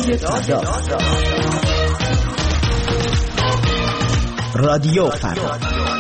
صدای فردا. رادیو فردا.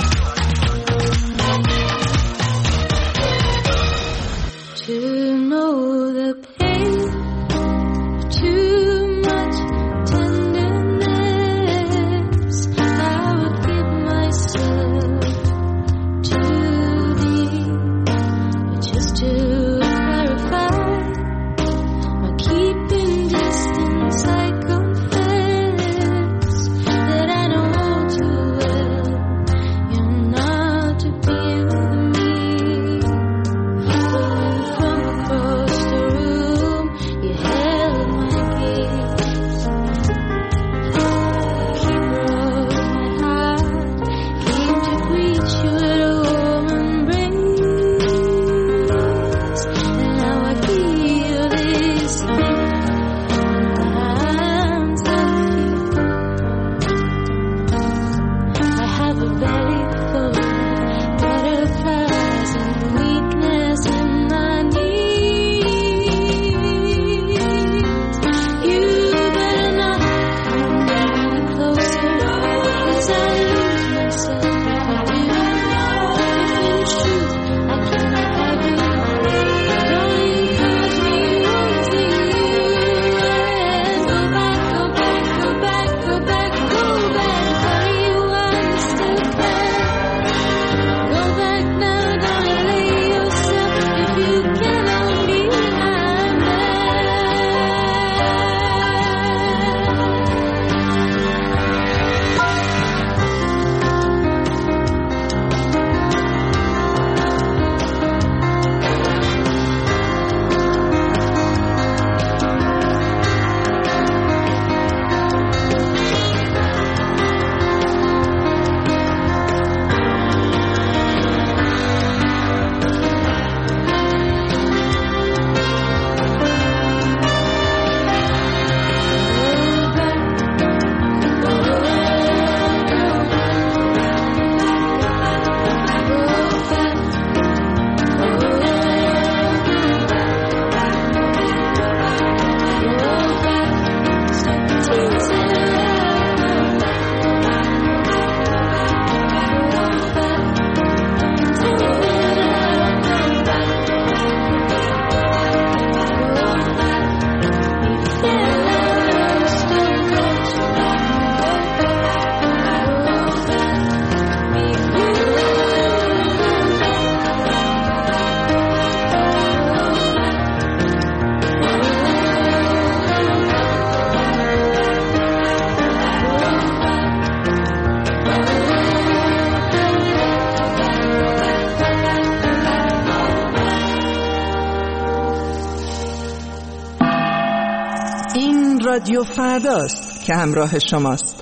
رادیو فرداست که همراه شماست.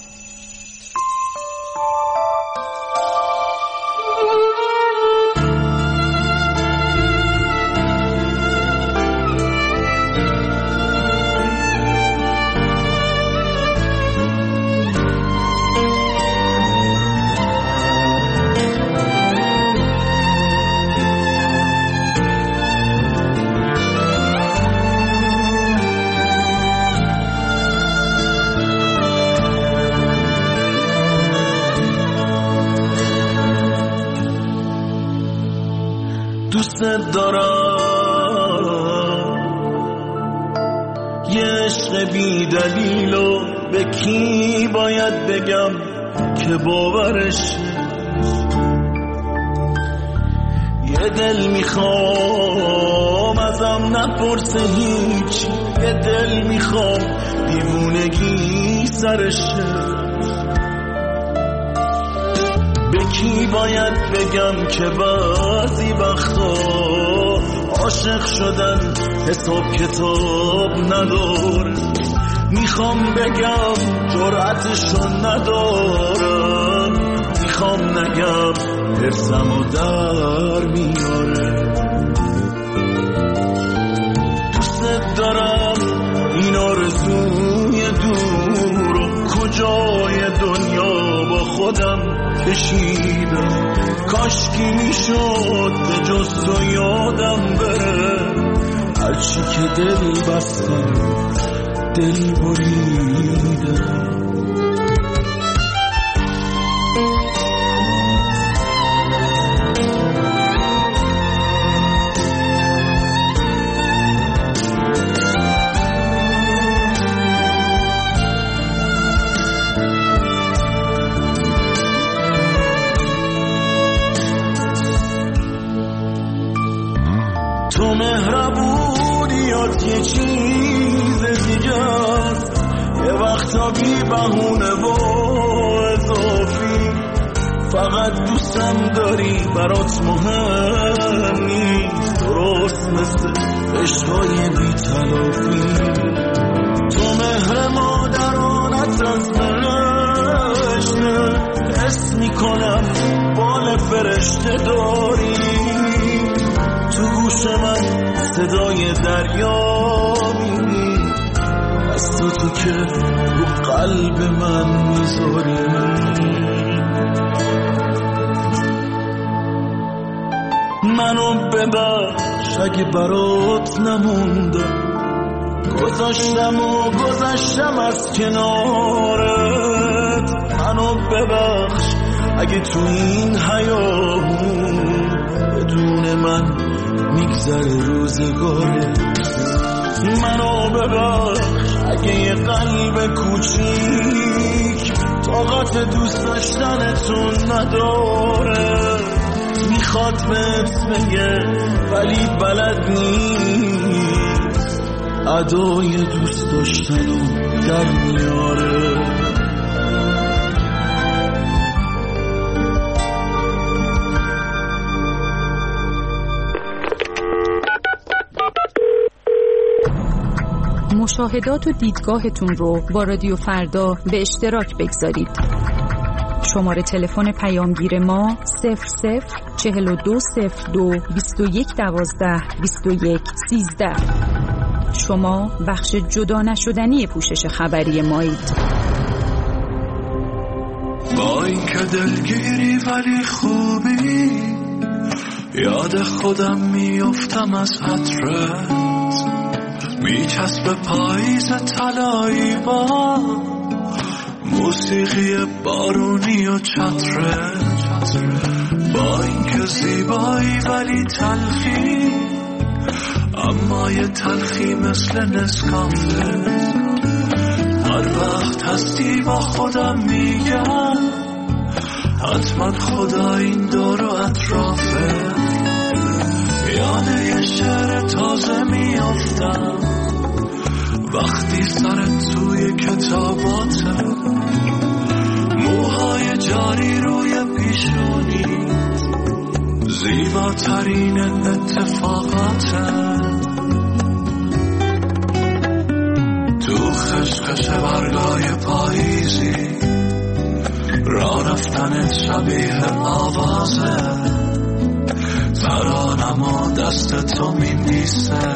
دارم یه عشق بی دلیل و به کی باید بگم که باورش یه دل میخوام ازم نپرسه هیچ یه دل میخوام دیوونگی سرشه به کی باید بگم که بعضی وقتا عاشق شدن حساب کتاب نداره میخوام بگم جرأتشو ندارم میخوام نگم حرصمو در میاره دوست دارم این آرزوی دور و کجای دنیا با خودم کشیدم کاشکی میشد به جز تو یادم بره هرچی که دل بستم دل بریده. تو مهربونیات یه چیز دیگه است، یه وقتا بی بهونه و اضافی، فقط دوستم داری برات مهم نیست، درست مثل عشقای بی تلافی. تو مهر مادرانت از بهشته، حس میکنم بال فرشته داری، تو گوش من صدای دریا میبینی، از تو که رو قلب من میذاری. منو ببخش اگه برات نموندم، گذشتم از کنارت. منو ببخش اگه تو این حیاهون بدون من میگذره روزگاره. منو ببخش اگه یه قلب کوچیک طاقت دوست داشتنتون نداره، میخواد بهت بگه ولی بلد نیست، ادای دوست داشتنو در میاره. مشاهدات و دیدگاهتون رو با رادیو فردا به اشتراک بگذارید. شماره تلفن پیامگیر ما 00420221122113. شما بخش جدا نشدنی پوشش خبری مایید. با این که دلگیری ولی خوبی، یاد خودم میافتم از عطرت، میچسب پاییز طلایی با موسیقی بارونی و چترت. با این که زیبایی ولی تلخی، اما یه تلخی مثل نسکافه. هر وقت هستی با خودم میگم حتما خدا این دور و اطرافه. یاد یه شعر تازه میافتم وقتی سرت توی کتاباته، موهای جاری روی پیشونی، زیباترین اتفاقاته. تو خشخش برگای پاییزی، راه رفتنت شبیه آوازه، ترانم و دست تو می‌نویسه،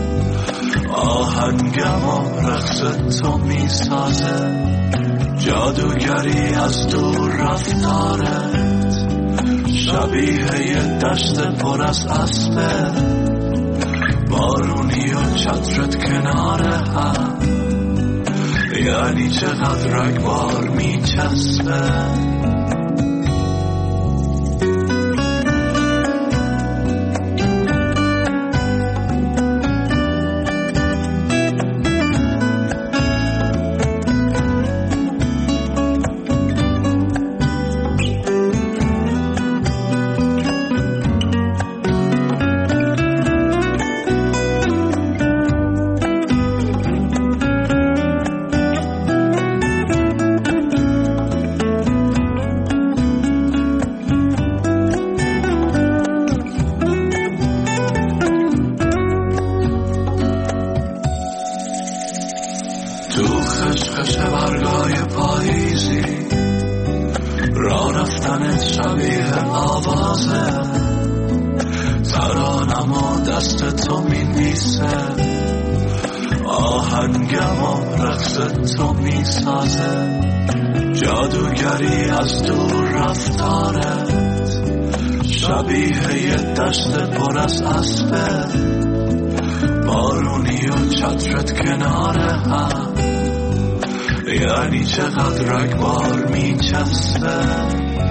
آهنگم و رقص تو میسازه. جادوگری از دور رفتارت، شبیه یه دشت پر از اسبه، بارونی و چترت کنار هم، یعنی چقدر رگبار میچسبه. جادوگری از دور رفتارت، شبیه یه دشت پر از اسبه، بارونی و چترت کنار هم، یعنی چقدر رگبار میچسته